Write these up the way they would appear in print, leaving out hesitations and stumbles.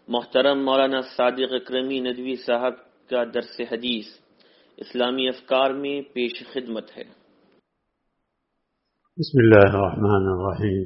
محترم مولانا صادق اکرمی ندوی صاحب کا درس حدیث اسلامی افکار میں پیش خدمت ہے۔ بسم اللہ الرحمن الرحیم،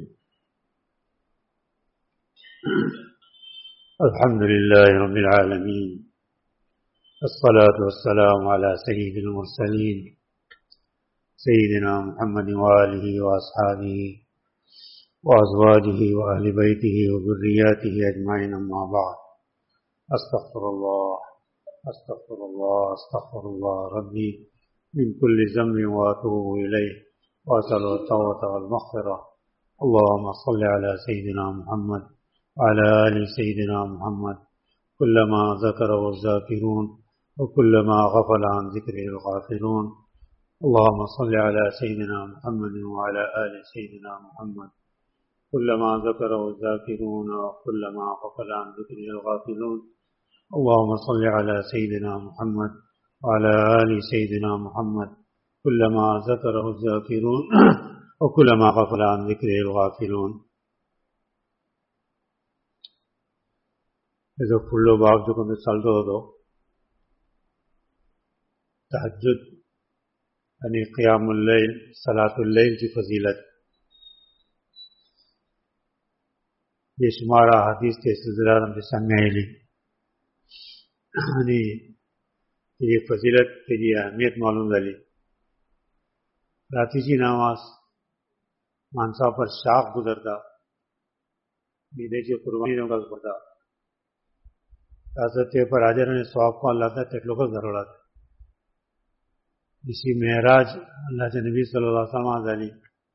الحمد للہ رب العالمین، الصلاة والسلام علی سید المرسلین سیدنا محمد وآلہ واصحابہ وازواجہ واہل بیتہ وذریاتہ اجمعین، اما بعد، استغفر اللہ استغفر اللہ استغفر اللہ ربی من کل ذنب واتوب الیہ واسأل التوبة والمغفرة۔ اللهم صل على سيدنا محمد وعلى آل سيدنا محمد كلما ذكره الذاكرون وكلما غفل عن ذكره الغافلون۔ اللهم صل على سيدنا محمد وعلى آل سيدنا محمد كلما ذكره الذاكرون وكلما غفل عن ذكره الغافلون۔ اللهم صل على سيدنا محمد وعلى آل سيدنا محمد كلما ذكره الذاكرون وكلما غفل عن ذكره الغافلون۔ eso fullo baak jo konde saldo do tahajjud ani qiyamul layl salatul layl کی فضیلت یہ شمارہ حدیث کے سلسلہ میں سامنے آئی یعنی یہ فضیلت کی اہمیت معلوم دلی راتی جی نماز مانسا پر شاخ گزرتا میرے جو قربانی کا پڑتا تاثر پر حاضر نے سواب کو اللہ تعالیٰ تکلو کا ضرورت اسی معراج اللہ کے نبی صلی اللہ علیہ وسلم علی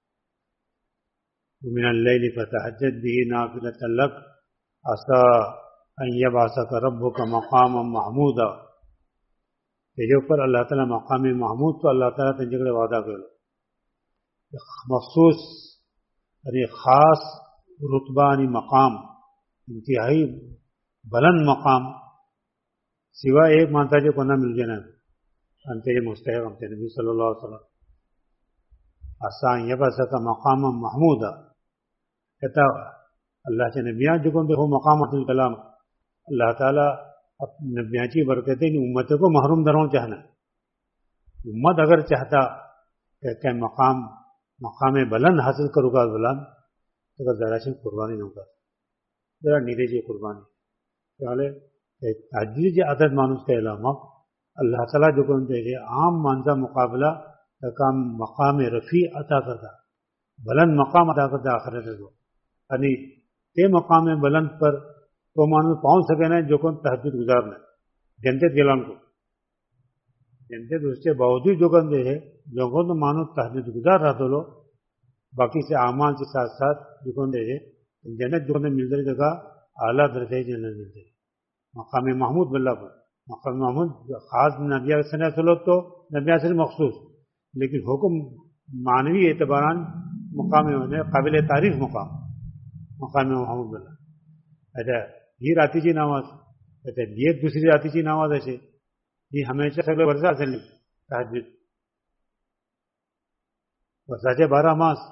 من اللیل فتہجد به نافلۃ لک عسى ان یبعثک ربک مقاما محمودا کہ جو پر اللہ تعالیٰ مقام محمود تو اللہ تعالیٰ تنجگڑے وعدہ کرو مخصوص یعنی خاص رتبہ یعنی مقام انتہائی بلند مقام سوا ایک مانتا جو کو نہ مل جانا انتے یہ مستحق ہم نبی صلی اللہ علیہ وسلم عسى ان یبعثک مقاما محمودا کہتا اللہ کے نبیان جو کون دیکھو مقامات الکلام اللہ تعالیٰ نبیان کی برکتیں امت کو محروم دروں چاہنا امت اگر چاہتا کہ مقام بلند حاصل کرو گا بلند تو ذرا سے قربانی نہ ہوگا ذرا نیرے جی قربانی تحجد جی عدد مانوس کا علامہ اللہ تعالیٰ جو کون دیکھے عام مانزا مقابلہ مقام رفیع عطا کرتا بلند مقام عطا کرتا آخرت کو یعنی تے مقام بلند پر تو مانو پہنچ سکے نا جو کون تحجد گزارنا جنت گلان کو جنت اس کے باوجود جو کون دے جو کون تو مانو تحجد گزار رہا تو لو باقی سے اعمال کے ساتھ ساتھ جو کون دے جنت جو کون مل رہی جگہ اعلیٰ درجے جنت ملتے مقام محمود بلّہ پر مقام محمود خاص نبی سنہ سلو تو نبی سے مخصوص لیکن حکم معنوی اعتباران مقام قابل تعریف مقام محمود بلّہ اچھا یہ راتی جی نماز اچھا یہ دوسری راتی جی نماز ایسے یہ ہمیشہ سگلے ورزہ سے نہیں تحجد ورزہ 12 ماس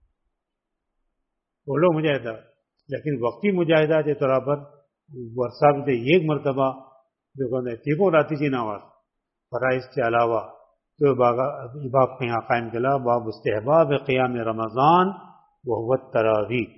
بولو مجاہدہ لیکن وقتی مجاہدہ کے طور پر ورثہ بھی ایک مرتبہ جو کہتے ہیں تیکو راتی جی نماز فرائض کے علاوہ تو باب یہاں قائم کلا باب استحباب قیام رمضان وهو التراویح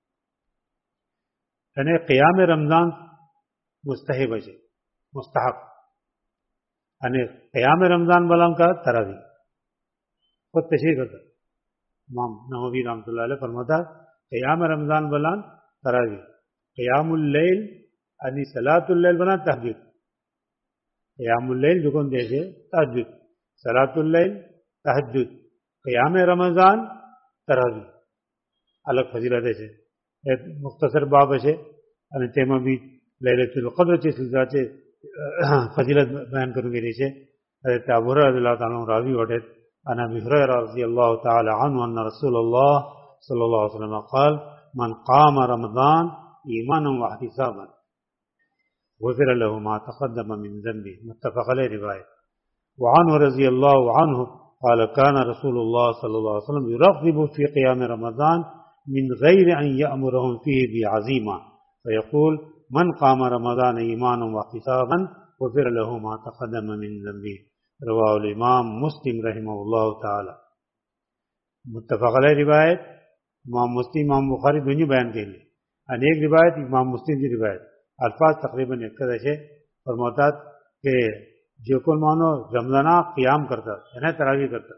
یعنی قیام رمضان مستحب ہے مستحق یعنی قیام رمضان بلام کا تراویح خود تشریح کرتا امام نووی رحمۃ اللہ علیہ فرماتا قیام رمضان بلان تراویح قیام اللیل یعنی صلاۃ اللیل بنا تہجد قیام اللیل جو کون دیکھے تہجد صلاۃ اللیل تہجد قیام رمضان تراویح الگ فضیلت ہے ایک مختصر باب ہے یعنی تیمہ بھی لیلۃ القدر کے سلسلہ سے فضیلت بیان کروں گی نیچے حضرت ابو ہریرہ رضی اللہ تعالیٰ عنہ راوی وٹے عن ابی ہریرہ رضی اللہ تعالی عنہ ان رسول اللہ صلی اللہ علیہ وسلم قال من قام رمضان ایمانا واحتسابا غفر له ما تقدم من ذنبه متفق علیہ روایت وعنه رضی اللہ عنہ قال كان رسول الله صلى الله عليه وسلم يرغب في قيام رمضان من غير أن يأمرهم فيه بعزيمة فيقول من قام رمضان ایمانا واحتسابا غفر له ما تقدم من ذنبه رواہ الامام مسلم رحمہ اللہ تعالی. متفق علیہ روایت امام مسلم امام بخاری دونوں بیان کے لیے. ایک روایت امام مسلم کی روایت الفاظ تقریباً ایک طرح سے فرماتا کہ جو کل مانو رمضانہ قیام کرتا یعنی تراویح کرتا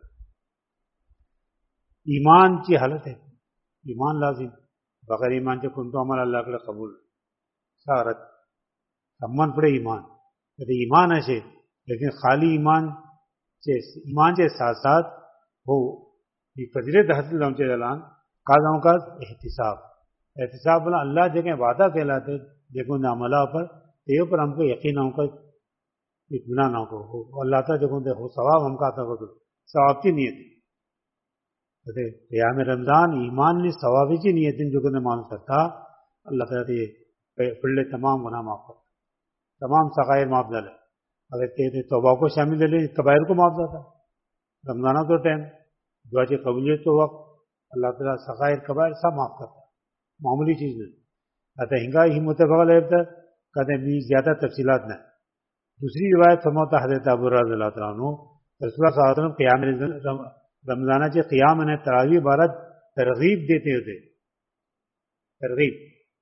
ایمان کی حالت ہے. ایمان لازم بغیر ایمان سے کن تو عمل اللہ کے قبول سارت سمان پڑے ایمان کہتے ایمان ایسے لیکن خالی ایمان سے ساتھ ساتھ وہ فضیلت حاصل ہونے دلان قاضاؤں کا احتساب بنا اللہ جگہ وعدہ کہلاتے دیکھو نہ عملہ پر یہ پر ہم کو یقین ہم کا اطمینان ہو اللہ تعالیٰ جگہ دیکھو ثواب ہم کا آتا ہوگا ثواب کی نیت کہتے قیام رمضان ایمان نے ثوابی کی نیت جو کہ معلوم کرتا اللہ تعالیٰ پڑھلے تمام گناہ معاف کرتا تمام سغائر معاف ڈالے. اگر کہتے توبہ کو شامل لے لیں کبائر کو معاف جاتا رمضانہ تو ٹائم دعا کی قبولیت تو وقت اللہ تعالیٰ سغائر کبائر سب معاف کرتا معمولی چیز نہیں. کہتے ہنگا ہی متفق علیہ کہتے ہیں زیادہ تفصیلات نہیں. دوسری روایت فرماتا حضرت ابو رضی اللہ تعالیٰ عنہ رسول اللہ صلی اللہ علیہ وسلم قیام رمضانہ کے قیام انہیں تراویح بارت ترغیب دیتے ہوتے ترغیب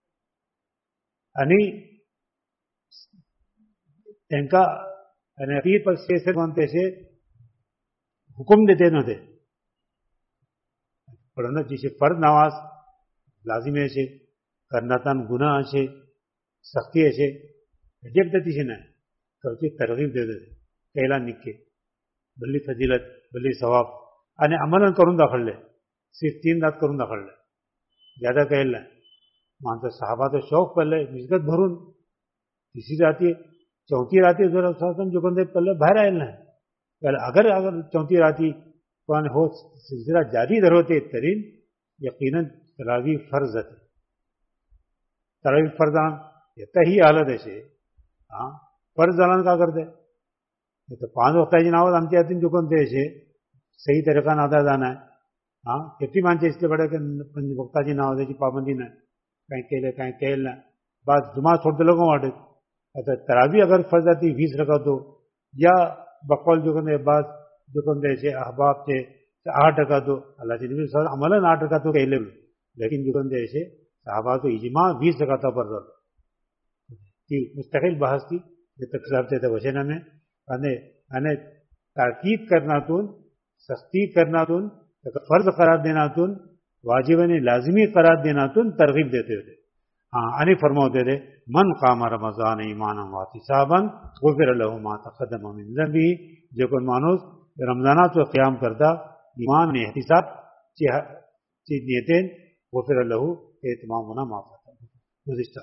یعنی ان کا پیر پر سے بنتے سے حکم دیتے نہ تھے پڑھنا جسے فرض نماز لازم ایسے کرنا تن گناہ ایسے سختی ایسے جب دیتی سے نہ تو ترغیب دے دیتے کہلا نکے بلی فضیلت بلی ثواب یعنی عمل کروں داخل لے صرف 3 رات کروں داخل لے زیادہ کہل لیں مانتا صحابہ تو شوق پر لے مشکت بھرون تیسری راتی چوتھی راتی جو بندے پہلے باہر آئے ہیں اگر چوتھی راتی کون ہو سلسلہ جاری در ہوتے ترین یقیناً تراویح فرض ہے تراویح فرضان یہ ہی حالت ایسے ہاں فرض دلان کا کرتے تو 5 وقت جی ناوت ہم چاہتے ہیں جو کون ایسے صحیح طریقہ نہ ادا جانا ہے ہاں کتنی مانچے اس لیے بڑے کہ 5 وقت جی نہ ہوتے پابندی نہ کہیں کہلے کہیں کہل نہ بعض جمعہ چھوڑتے لوگوں واٹے تراویح اگر فرض آتی 20 رکعت ہو یا بقول جو کہتے بعض جو کہتے ایسے احباب سے 8 رکعت ہو اللہ کے نبی صلی عملاً 8 رکعت ہو کہلے لیکن جو کہتے ایسے صحابہ تو اجماع 20 رکعتوں پر مستقل بحث کی یہ تفصیلات تھے وشینہ میں تاکید کرنا تون سختی کرنا تون فرض قرار دینا تون واجب لازمی قرار دینا تون ترغیب دیتے ہوتے ہاں انی فرماتے تھے من قام رمضان ایمانا واحتسابا غفر له ما تقدم من ذنبه جو کوئی مانوس رمضانہ تو قیام کرتا ایمان نے احتساب چیز نیتیں غفر له تمام گناہ معاف کرتا گزشتہ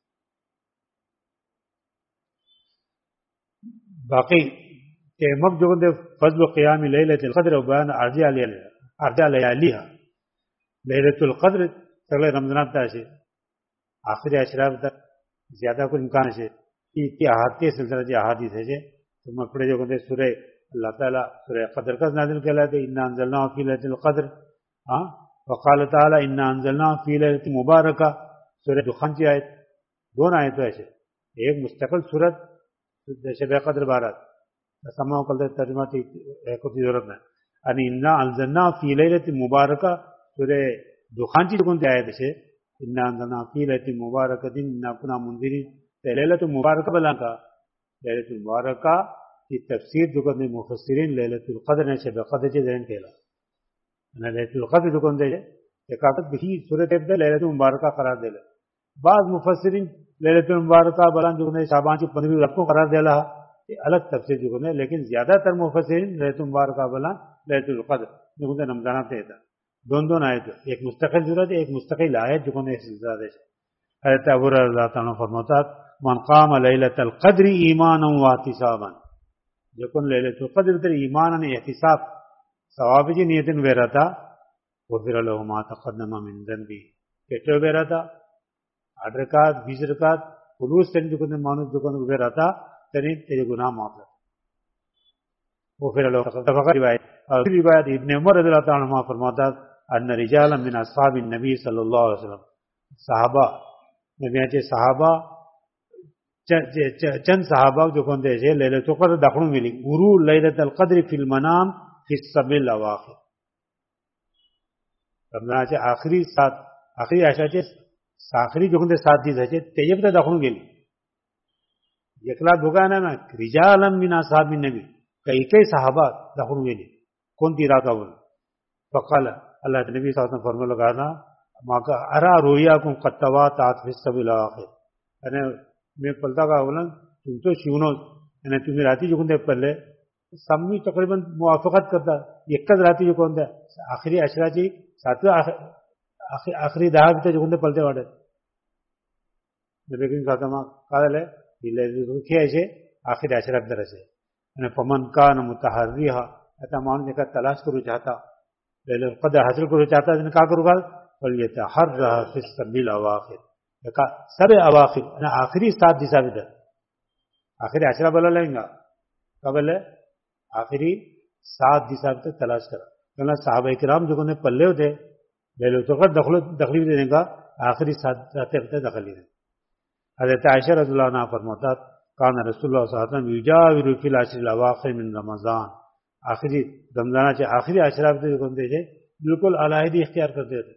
باقی کہ مب جو فضل قیام لیلۃ القدر و بیان ارجاء لیالیہا لیلۃ القدر سگلے رمضان تا سے آخری اشراف تک زیادہ کو امکان سے کی احادیث سلسلہ جی احادیث ہے تو میں پڑھے جو کہتے سورہ اللہ تعالیٰ سورہ قدر کا نازل کہلاتے انا انزلناہ فی لیلۃ القدر ہاں وقال تعالیٰ انا انزلناہ فی لیلۃ مبارکہ سورہ دخان کی آیت 2 آیتیں ایسے ایک مستقل صورت شب قدر بارات سماع کل ترجمہ کی ضرورت ہے یعنی انا انزلناہ فی لیلۃ مبارکہ سورہ دخان کی کون سی آیت سے انا انزلناہ فی لیلۃ مبارکۃ انا کنا منذرین لیلۃ مبارکہ بلا کا لیلۃ مبارکہ کی تفسیر جو کرنے مفسرین لیلۃ القدر نے شب قدر کے ذہن کہلا لیلۃ القدر جو کون دے ایکاتت بھی صورت ابدا لیلۃ مبارکہ قرار دے لے بعض مفسرین لیلۃ المبارکہ بلان جو نے شعبان کی 15 رات کو قرار دے رہا یہ الگ تفسیر جو نے لیکن زیادہ تر مفسرین لیلۃ المبارکہ بلان لیلۃ القدر جو نے رمضان تے تھا دونوں آیت ایک مستقل صورت ایک مستقل آیت جو نے سلسلہ دے حضرت ابو رضی اللہ تعالیٰ فرماتا من قام لیلۃ القدر ایمانا واحتسابا جو کن لیلۃ القدر تر ایمانا احتساب ثواب کی نیتن ویرا تھا غفر له ما تقدم من ذنبه کتنے ویرا تھا 8 رکعت 20 رکعت خلوص سے جو کن مانوس جو کن ویرا تھا تیرے گناہ معاف ہے غفر له روایت ابن عمر رضی اللہ تعالیٰ عنہ فرماتا ان رجالا من اصحاب النبی صلی اللہ علیہ وسلم صحابہ نبی صحابہ چند صحابہ جو کون دے لیلۃ القدر دخلوں ملی غرو لیلۃ القدر فی المنام فی السبع الاواخر رمضان چ آخری سات آخری عشاء آخری جو کون دے 7 دیس ہے تیب تے دخلوں گلی یکلا بھگانا نا رجالا من اصحاب النبی کئی صحابہ دخلوں گلی کون تی رات اول فقال اللہ نبی صلی اللہ علیہ وسلم فرمانے لگا نا ماکا ارا رؤیاکم قد تواتعت فی السبع الاواخر یعنی میں پلتا کا اولا تم تو شیونو یعنی تمہیں راتی جو کون دے پہلے سمی تقریباً موافقت کرتا یک راتی جو کون دے آخری عشرہ چی ساتویں آخری دہا بھی جو کون دے پلتے واڑے نبی کریم صلی اللہ علیہ وسلم قال ہے یہ ایسے آخری عشرہ درجے یعنی فمن کان متحریھا ایسا مان نے تلاش کرو چاہتا لیلۃ القدر حاصل کرو چاہتا ہے کہا کرو گا فلیتحرھا فی السبع الاواخر سر اواخر یعنی آخری 7 دیسا بھی در آخری عشرہ بلا لیں گا قبل ہے آخری 7 دیسا بھی تلاش کرا کہنا صحابہ کرام جو نے پلے ہوتے لیلۃ القدر دخلی دینے کا آخری 7 راتیں دخل دیں حضرت عائشہ رضی اللہ عنہ فرماتا کان رسول اللہ صلی اللہ علیہ وسلم یجاور فی العشر الاواخر من رمضان آخری رمضان سے آخری عشرہ بھی جو کون دے بالکل علیحدہ اختیار کرتے تھے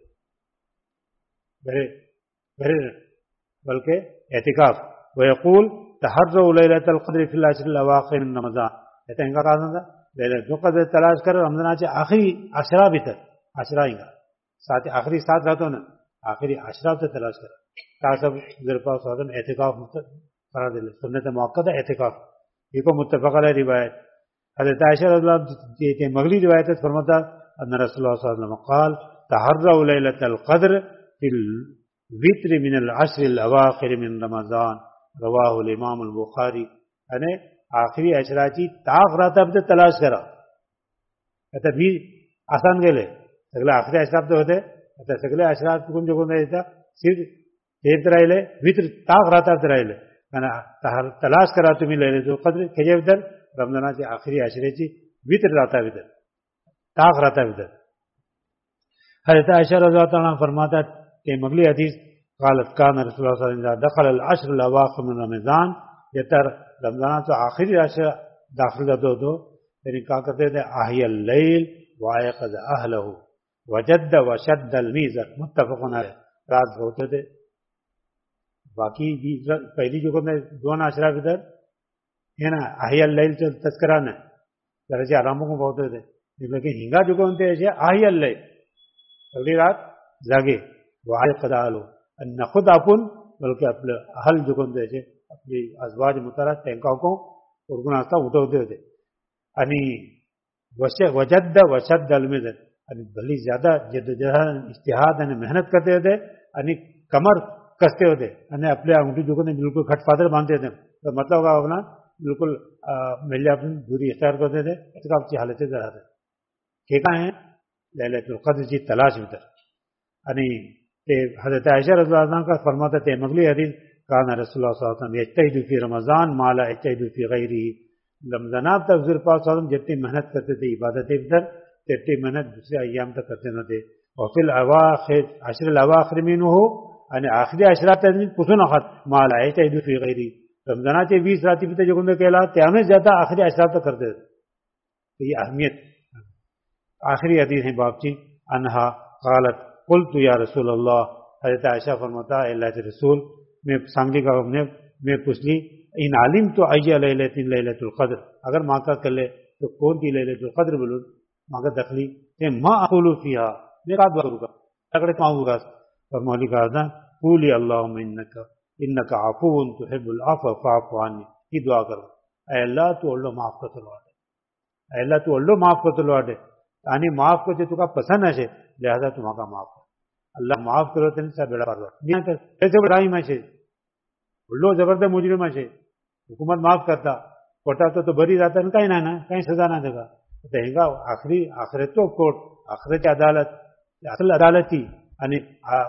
بلکہ اعتکاف ویقول تحروا لیلۃ القدر فی العشر الاواخر من رمضان کہتے ہیں کا کہا تھا لیلۃ القدر تلاش کر رمضان سے آخری عشرہ بھی تک عشرہ ہی گا ساتھ آخری 7 راتوں نے آخری عشرہ سے تلاش کر تاسب ذرپا صادم اعتکاف قرار دے سنت موقدہ اعتکاف یہ کو متفق علیہ روایت حضرت عائشہ رضی اللہ عنہ کے مغلی روایت فرماتا ان رسول اللہ صلی اللہ علیہ وسلم قال تحروا لیلۃ القدر فی الوتر من العشر الاواخر من رمضان رواہ الامام البخاری یعنی آخری عشرہ کی تاخ رات اب تلاش کرا کہتا بھی آسان گلے سگلے آخری عشرہ تو ہوتے کہتا سگلے عشرہ کن جو کون دیتا صرف دیب ترائیلے وطر تاخ رات اب ترائیلے تلاش کرا تمہیں لیلۃ القدر کجے بدر رمضان سے آخری عشرے چی وطر راتا بدر تاخ راتا بدر حضرت عائشہ رضی اللہ عنہ فرماتا کہ مغلی حدیث قالت کان رسول اللہ صلی اللہ علیہ وسلم دخل العشر الاواخر من رمضان یہ رمضان تو آخری عشرہ داخل دو یعنی کہا کرتے تھے احی اللیل وایقظ اہلہ وجد وشد المیزر متفق علیہ رات ہوتے تھے باقی پہلی جو کرنے دون عشرہ بدر ہے نا احی اللیل سے تذکرہ نے درجہ آراموں کو بہت تھے لیکن ہنگا جو کونتے ہیں احی اللیل اگلی رات جاگے وایقظ اہلہ نہ خود اپن بلکہ اپنے اہل جو کونتے ہیں اپنی ازواج مطالعہ تینکاؤ کو ارگن آستا اٹھو ہوتے ہوتے یعنی وجد وشد المزر یعنی بھلی زیادہ جد جہد اجتہاد یعنی محنت کرتے ہوتے یعنی کمر کستے ہوتے یعنی اپنے انگوٹھی جو کہتے بالکل کھٹ پاتر باندھتے تھے تو مطلب کا اپنا بالکل ملے اپنی دوری اختیار کرتے تھے اعتکاف کی حالت سے رہتے کہا ہے لیلۃ القدر کی تلاش بتر یعنی حضرت عائشہ رضی اللہ عنہ کا فرماتا تھے مغلی حدیث کان رسول اللہ صلی اللہ علیہ وسلم یجتہد فی رمضان ما لا یجتہد فی غیرہ رمضان تک حضور پاک صلی اللہ علیہ وسلم جتنی محنت کرتے تھے عبادت افطر اتنی محنت دوسرے ایام تک کرتے نہ تھے اور فی الاواخر عشر الاواخر منہ یعنی آخری عشرہ تک کچھ نہ خط ما لا یجتہد فی غیرہ رمضان کے 20 راتی بھی جو کہنے کہلا تیامیں زیادہ آخری عشرہ تک کرتے تھے تو یہ اہمیت آخری حدیث ہے باب چی انہا قالت قلت یا رسول اللہ حضرت عائشہ فرماتا ہے اللہ کے رسول میں سامنے کا میں پوچھ لی ان عالم تو آئیے لیلۃ القدر اگر ماں کا کر لے تو کون تھی لیلۃ القدر بولو ماں کا دخلی ماں اقول فیہا میں کہا دعا کروں گا اگر کہوں گا اور مولوی کہا تھا قولی اللہم انک عفو تحب العفو فاعف عنی یہ دعا کرو اے اللہ تو اللہ معاف کر تلوا دے اے اللہ تو اللہ معاف کر تلوا دے یعنی معاف کو جو تو کا پسند ہے لہذا تمہاں کا معاف کر اللہ معاف کرو تین سا بیڑا پار ایسے بڑائی میں سے لو زبردست مجرم ہے حکومت معاف کرتا کوٹا تو بری جاتا ہے کہیں نہ کہیں سزا نہ دے گا کہیں گا آخری آخرت تو کورٹ آخرت عدالت اصل عدالت ہی یعنی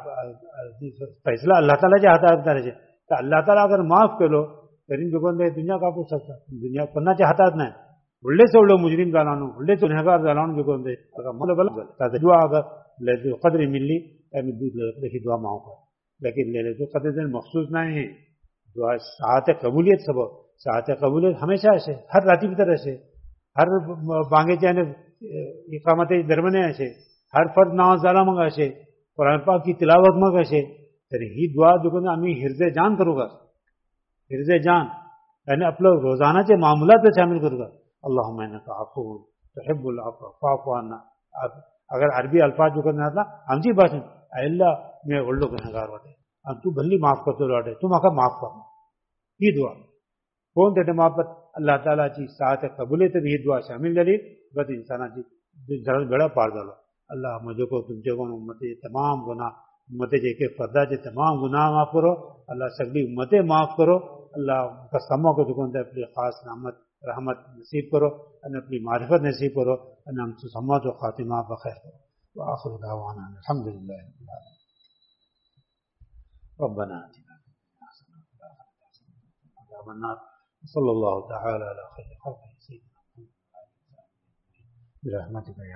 فیصلہ اللہ تعالیٰ کے ہاتھ رہے تو اللہ تعالیٰ اگر معاف کرو ترین جو بندے دنیا کا پوچھ سکتا دنیا کرنا چاہتا نہ ಒಳ್ಳೆ ಸೊಳ್ಳು ಮುಜ್ರಿಮ್ ದಾಲಾನು ಒಳ್ಳೆ ಗುನಹಗಾರ ದಾಲಾನು ಬೇಕು ಅಂದ್ರೆ ಮೊದಲ ಬಲ ದುಆ ಅगर लेलतुल क़द्र मिली लेकिन दुआ मांगो लेकिन लेलतुल क़द्र दिन मखसूस नहीं है دعا ساعت قبولیت سبب ساعت قبولیت ہمیشہ আছে ہر রাতের ভিতরে আছে ہر বাঙ্গে জানে ইকামতে দরমিয়ানে আছে ہر فرد নামাজ আলামা আছে قرآن پاک کی تلاوت میں আছে تو یہ دعا جو کہ میں حرز جان کروں گا حرز جان یعنی اپنے روزانہ کے معاملات میں شامل کروں گا اللہم انک عفو تحب العفو فاعف عنا اگر عربی الفاظ جو کرنا تھا ہم جی بات اے اللہ میں اولو گنہگار ہوتے تو بھلی معاف کرتے لوٹے تم آقا معاف کرنا یہ دعا کون تے معافت اللہ تعالیٰ کی ساتھ قبولیت یہ دعا شامل دلی بس انسانہ جی بڑا پار ڈالو اللہ مجھے کو تم کو امت تمام گناہ امت جے کے فردا جے تمام گناہ معاف کرو اللہ سگلی امتیں معاف کرو اللہ قسموں کو جو اپنی خاص رحمت نصیب کرو ان اپنی معرفت نصیب کرو ان ہم سماعت و خاتمہ بخیر کرو وآخر دعوانا الحمدللہ رب العالمین ربنا آتنا في الدنيا حسنة وفي الآخرة حسنة وقنا عذاب النار صلى الله تعالى على خير خلقه سيدنا محمد برحمتك يا